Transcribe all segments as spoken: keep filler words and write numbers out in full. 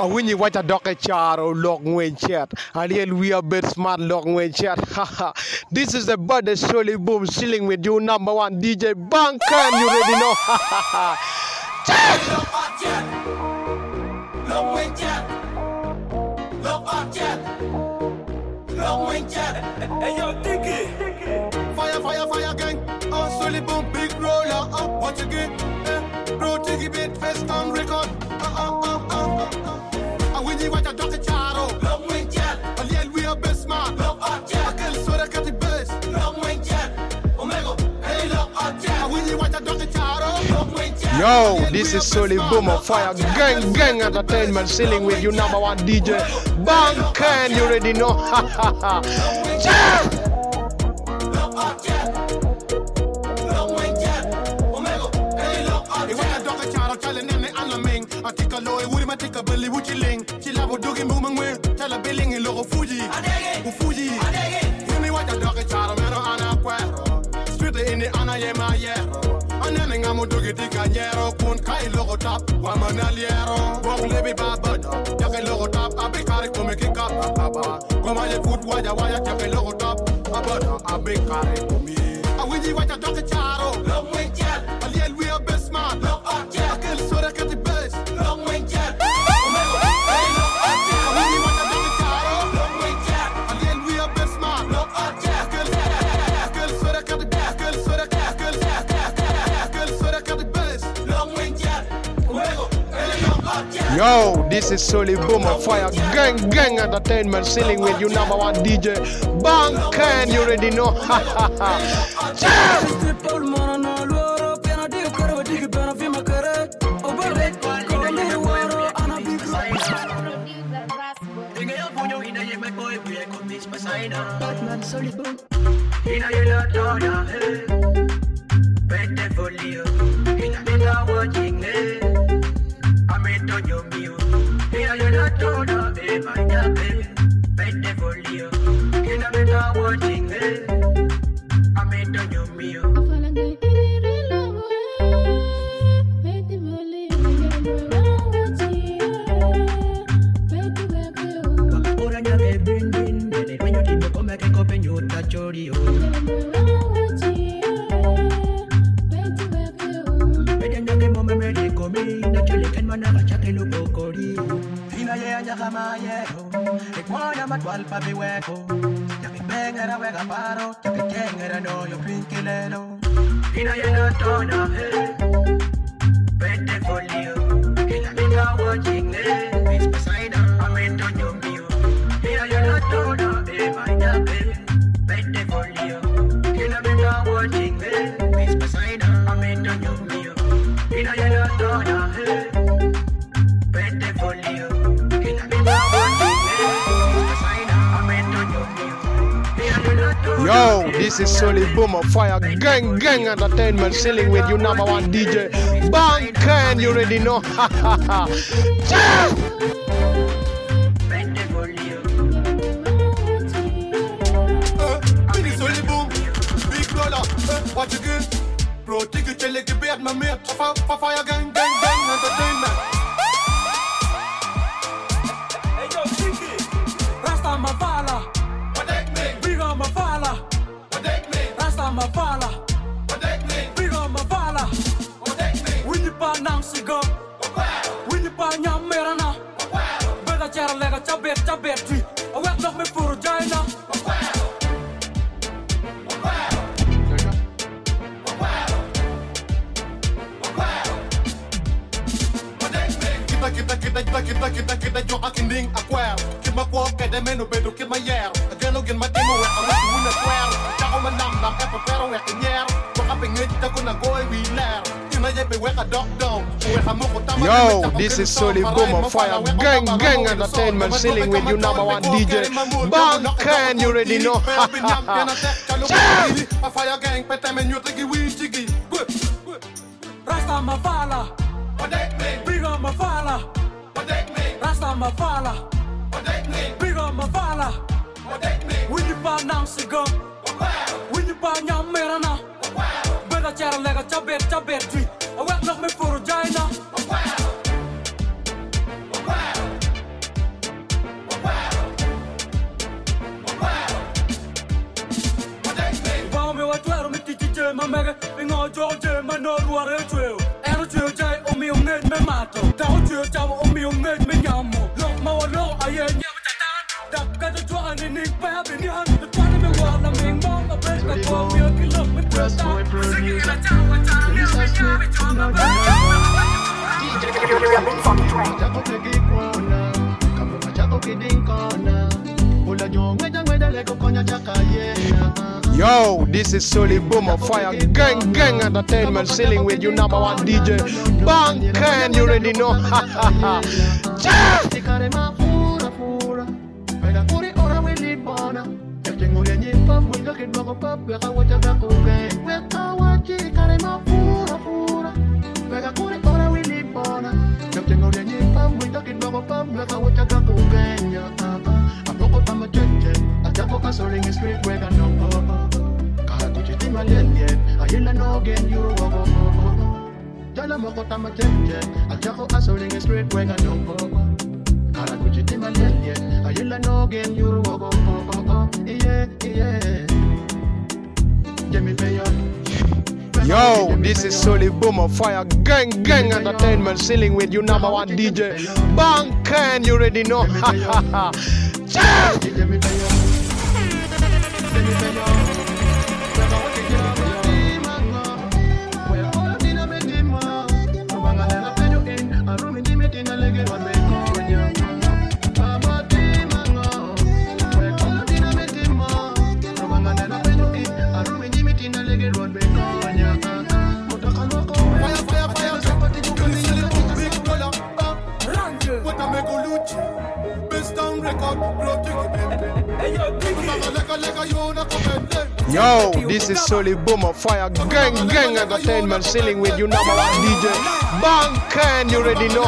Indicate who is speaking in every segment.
Speaker 1: A winnie watch a dock a charo long way chat. And here we are bit smart long way chat. Haha. This is the body solely boom chilling with you number one D J Bankan. You already know.
Speaker 2: Long way chat. Long up chat. Long way chat. Hey yo, Dicky. Fire, fire, fire gang. Oh, solely boom, big roller. Oh, what you get? Eh, bro, Dicky beat, first on record. Uh, uh, uh, uh, uh, uh. When you watch a dog a charo, long way chat. A little we are best man, long up chat. I can so that cat the best, long way chat. Omega, hey, long up chat. When you watch a dog a charo, long way chat.
Speaker 1: Yo, this is Solly Boom of Fire Gang Gang Entertainment, chilling with you number one D J Bankan. You already know. Ha ha ha.
Speaker 2: Long up chat. Long way chat. Omega, hey, long up chat. When a dog a charo, telling them they alarming. I take a low, it would take a belly, would you link? She love doing moving with, tell a billing in Logo Fuji. Fuji. You me what a dog a child, man, on a quero. Street in the Anna Yema Yero. And then I'm going to get the Ganyero, Kun Kai Logo Top, Waman Aliero. Won't let me baba, take a logo top, I'll be carried to make it up, Papa. Come on, your foot, why I take a logo top, I'll be carried to me. I will you what a dog a child, long way chat. A little we are best man, long up chat. I can so that cat the best, long way chat.
Speaker 1: Yo, this is Solly Boom of Fire Gang Gang Entertainment, chilling with you number one D J Bankan. You already know. Ha ha ha.
Speaker 3: Batman Solly Boom. Ina yela tona hey, pete folio. Ina beta watching hey, ameto nyomio. Ina yela tona hey, manya hey, pete folio. Ina beta watching hey, ameto nyomio. Chorio. Medenya ke mome meri komi na chole ken mana chake lo bokori. Ina ye anya kama ye. E kwanya matwal pa biweko. Ya ke bengera wega paro, ya ke kengera no yo pinkilelo. Ina ye na tona he. Pete folio. Ina minga watching he. Miss Pasaina, amento nyomio. Ina ye na tona he manya he. Pete folio, ina beta watching me. Miss Pasaina, I'm in the new meal. Ina yellow tona he. Pete folio, ina beta watching me. Miss Pasaina, I'm in the new meal.
Speaker 1: Yo, this is Solly Boom of Fire Gang Gang Entertainment, chilling with you number one D J Bankan. You already know. Ha ha ha.
Speaker 2: What you get? Bro, take you chill like a beard, my mate. Fire, fire, gang, gang, gang, entertainment. Hey, yo, Tiki.
Speaker 4: Rasta Mavala.
Speaker 2: What that mean?
Speaker 4: Big on Mavala.
Speaker 2: What that mean?
Speaker 4: Rasta Mavala.
Speaker 2: What that mean?
Speaker 4: Big on Mavala.
Speaker 2: What that mean?
Speaker 4: When you pan nang sigo. When you pan yam merana. Bega chara lega chabet chabet tree. I went knock me for China.
Speaker 2: Kita kita kita kita kita kita jo akinding akwel. Kit ma kwok kay dem no bedo kit ma yer. Again again ma demo we awa tu na kwel. Ta ko man nam nam e pa pero we nyer. Ko ka pingit ta ko na goy we ler. Ina ye be we ka dog down. We ha mo ko ta ma.
Speaker 1: Yo, this is Solly Boom of Fire Gang Gang Entertainment, chilling with you number one D J Bankan. You already know. Ha ha ha.
Speaker 2: Fire gang pete men you tiki we jiggy.
Speaker 4: Rasta Mavala.
Speaker 2: What that mean?
Speaker 4: Big on Mavala.
Speaker 2: What that mean?
Speaker 4: Rasta Mavala.
Speaker 2: What that mean?
Speaker 4: Big on Mavala.
Speaker 2: What that mean?
Speaker 4: When you pan nang sigo. When you pan yam merana. Bega chara lega chabet chabet tree. I went knock me for China. mega, bingo George, Manor, what a trail. And a church, I owe me on me mato. Down church, I owe me on me yamo. Look, more low, I ain't never done. That got a draw and Nick Bab in your hand. The tournament one, I'm being bomb, a break, a four, you look with trust.
Speaker 1: Yo, this is Sully Boomer Fire Gang Gang Entertainment, chilling with you number one D J Bankan. You already know. Yo, this is Sully Boomer Fire Gang Gang Entertainment, chilling with you number one D J Bankan. You already know. Yo, this is Sully Boomer Fire Gang Gang Entertainment, chilling with you number one D J Bankan. You already know.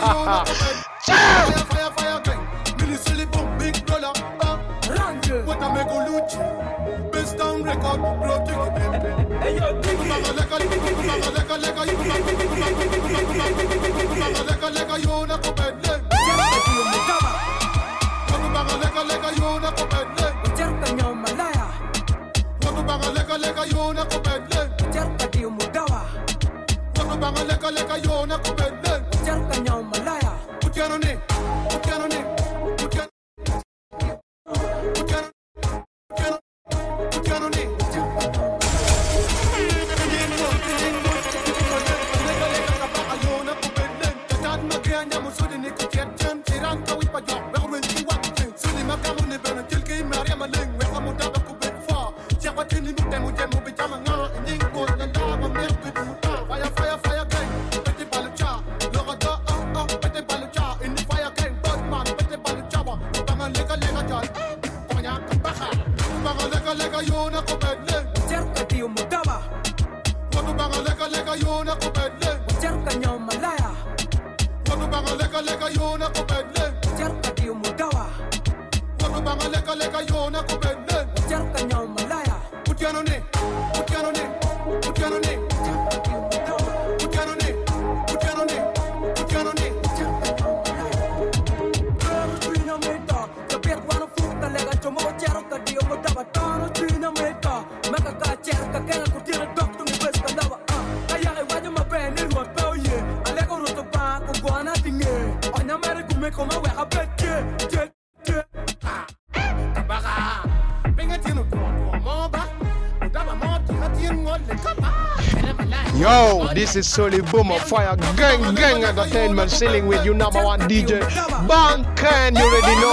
Speaker 1: Yo, this is Sully Boomer Fire Gang Gang Entertainment, chilling with you number one D J Bankan. You already know.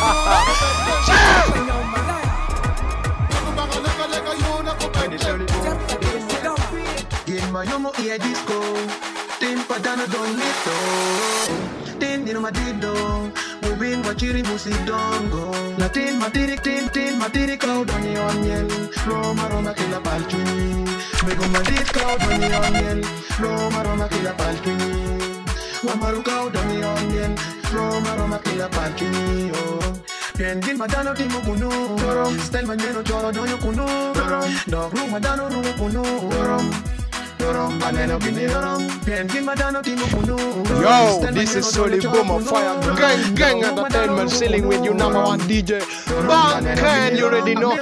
Speaker 3: Moving wachiri musidongo Latin matirik tin tin matirik kau doni oniel Roma Roma kila palchuni Mego madit kau doni oniel Roma Roma kila palchuni Wamaru kau doni oniel Roma Roma kila palchuni Piengin madano timo kunu Stel manjeno choro donyo kunu Dog room madano rumo kunu
Speaker 1: Yo, this is Solid Boomer Fire Gang Gang Entertainment, chilling with you number one D J Bankan. You already know.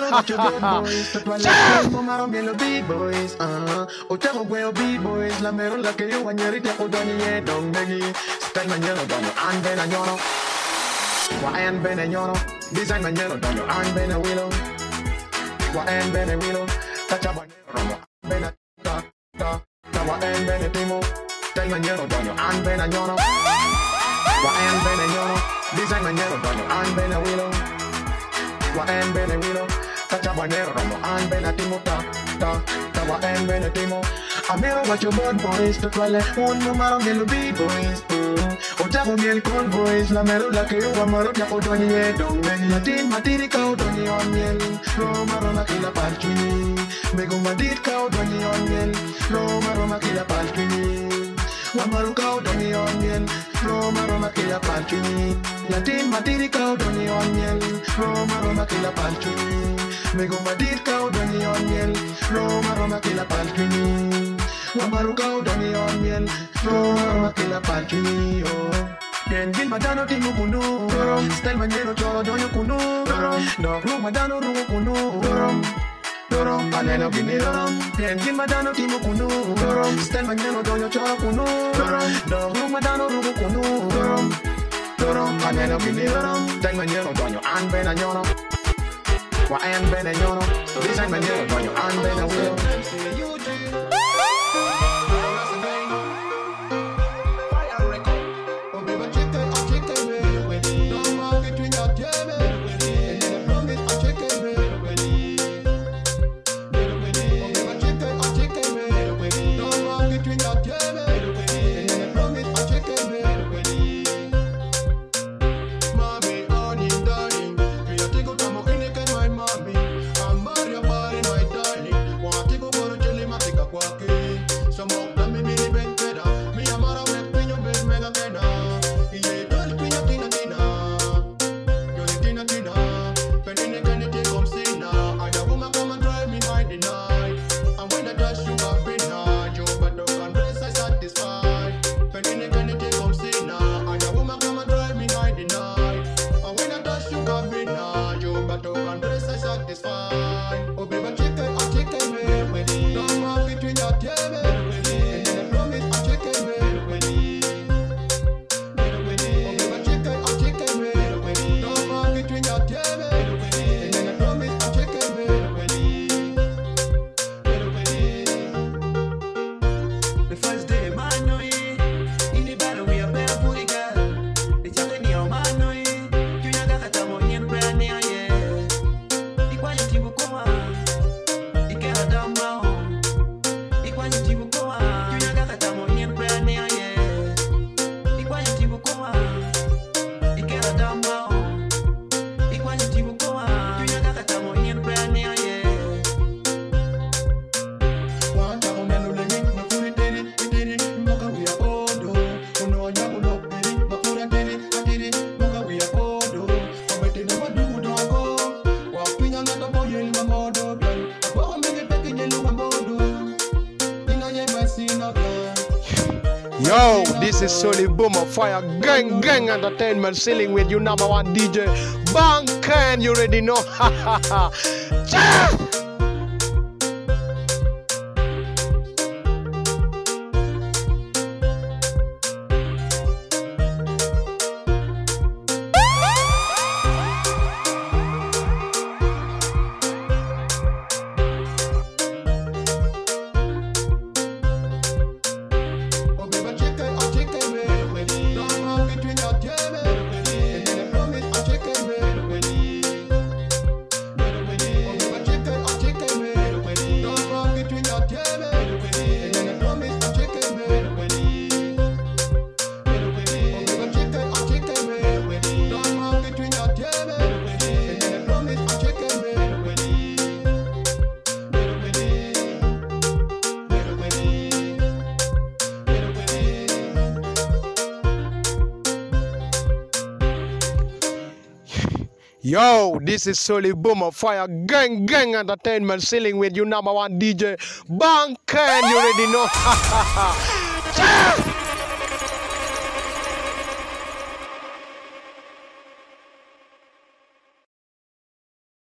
Speaker 3: Why bene nyono, design manero donyo, an bene willow. Why bene willow, kacha banero, bene ta ta ta. Why bene timo, design manero donyo, an bene nyono. Why bene nyono, design manero donyo, an bene willow. Why bene willow, kacha banero, an bene timo ta ta ta. Why bene timo. Amero watch your bad boys, to twale un numero de lubi boys. Otago miel con boys, la mero la que yo amaro ya odonye don men latin matiri ka odonye on miel. Roma Roma kila palchuni, mego madit ka odonye on miel. Roma Roma kila palchuni, wamaru ka odonye on miel. Roma Roma kila palchuni, latin matiri ka odonye on miel. Roma Roma kila palchuni, mego madit ka odonye on miel. Roma Roma kila palchuni. Wamaruka udani on miel, Roma kila palchuni yo. Den gil madano timu kunu, style manjero choro donyo kunu. Dog ru madano ru kunu, Dorom paneno gini dorom. Den gil madano timu kunu, style manjero donyo choro kunu. Dog ru madano ru kunu, Dorom paneno gini dorom. Style manjero donyo an bena nyono. Wa an bena nyono, design manjero donyo an bena willow.
Speaker 1: Yo, this is Solid Boomer Fire Gang Gang Entertainment, chilling with you number one D J Bankan. You already know. Ha ha ha.
Speaker 3: Check
Speaker 1: Yo, this is Solly Boomer Fire Gang Gang Entertainment, chilling with you number one D J Bankan. You already know.